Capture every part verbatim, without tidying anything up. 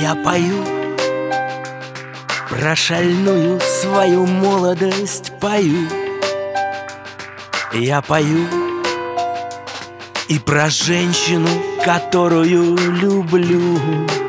Я пою про шальную свою молодость, пою. Я пою и про женщину, которую люблю,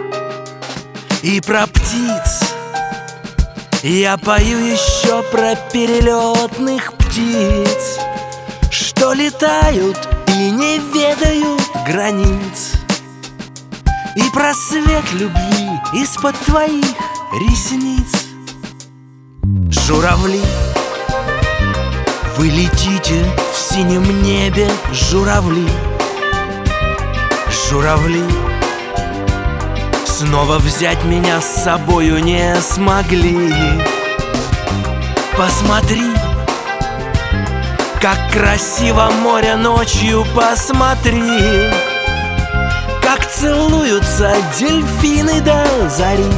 и про птиц. Я пою еще про перелетных птиц, что летают и не ведают границ, и про свет любви из-под твоих ресниц. Журавли, вы летите в синем небе, журавли. Журавли, снова взять меня с собою не смогли. Посмотри, как красиво море ночью, посмотри, как целуются дельфины до зари.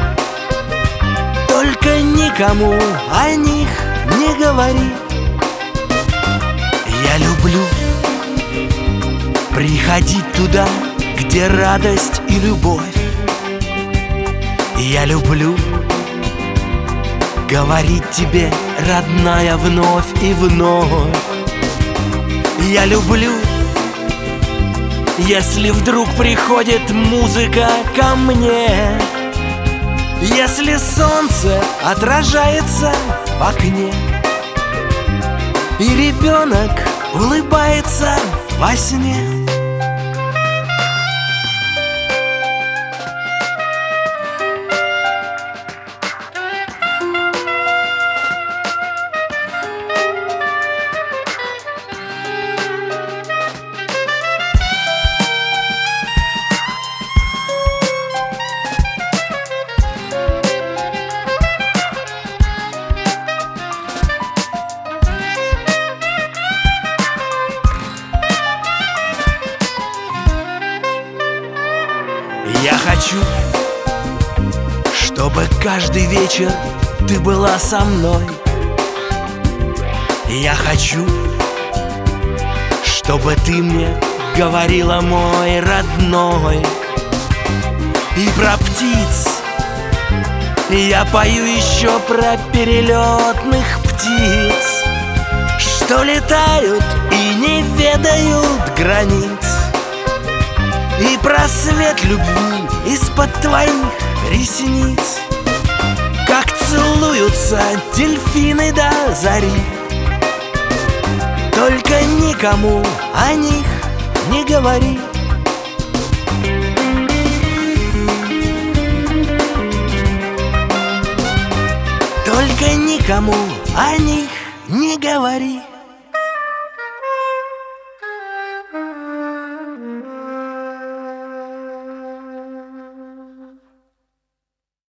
Только никому о них не говори. Я люблю приходить туда, где радость и любовь. Я люблю говорить тебе, родная, вновь и вновь. Я люблю, если вдруг приходит музыка ко мне, если солнце отражается в окне, и ребенок улыбается во сне. Я хочу, чтобы каждый вечер ты была со мной. Я хочу, чтобы ты мне говорила, мой родной. И про птиц я пою еще про перелетных птиц, что летают и не ведают границ, и про свет любви из-под твоих ресниц, как целуются дельфины до зари. Только никому о них не говори. Только никому о них не говори.